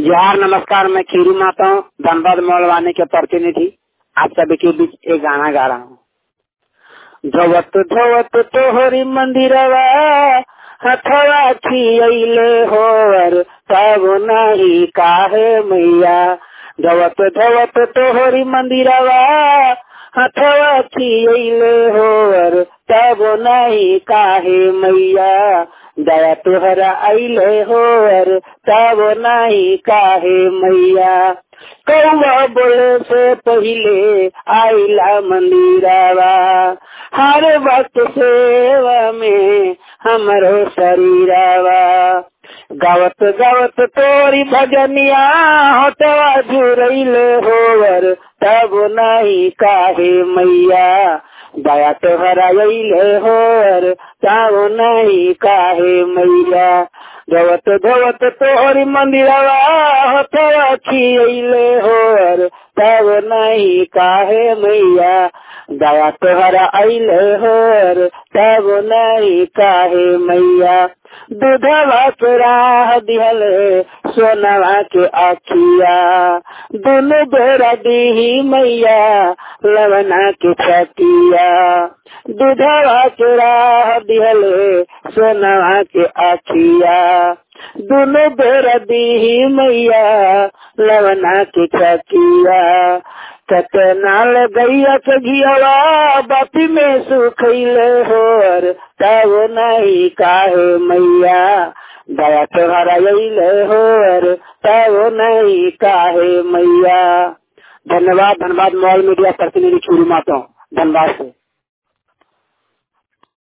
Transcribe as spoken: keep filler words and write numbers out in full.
जोहार नमस्कार। मैं खीरू माता हूँ, धनबाद मोलवानी के प्रतिनिधि। आप सभी के बीच एक गाना गा रहा हूँ। धोवत धोवत तोहरी मंदिरवा हथवा खियले होर तब नहीं काहे मैया। धोवत धोवत तोहरी मंदिरवा हथवा खियले होर तब नहीं काहे मैया। दया तोहरा अइले होर तब नहीं काहे मैया। कौवा बोले से पहिले आइला मंदिरवा हर वक्त सेवा में हमरो शरीरवा। गावत गावत तोरी भजनिया होटवा जुरैले होवर तब नहीं काहे मैया। दया तोहरा अइले होर तब नहीं काहे मैया। धोवत धोवत तोहरी मंदिरवा होठवा खियले होर तब नहीं काहे मैया। दया तोहरा अइले होर तब नहीं काहे मैया। दूधवा के राह दिहल सोनवा के अखिया दुनु बेरा दीही मैया लवना के छतिया। दूधवा के राह दिहल सोनवा के अखिया दुनु बेरा दीही मैया लवना के छतिया। कतनाल गैया के घियावा बापी में सुखैले होर तब नहीं काहे मैया। दया तोहरा अइले होर तब नहीं काहे मैया। धन्यवाद। धन्यवाद। मॉल मीडिया प्रतिनिधि खीरू माता, धनबाद से।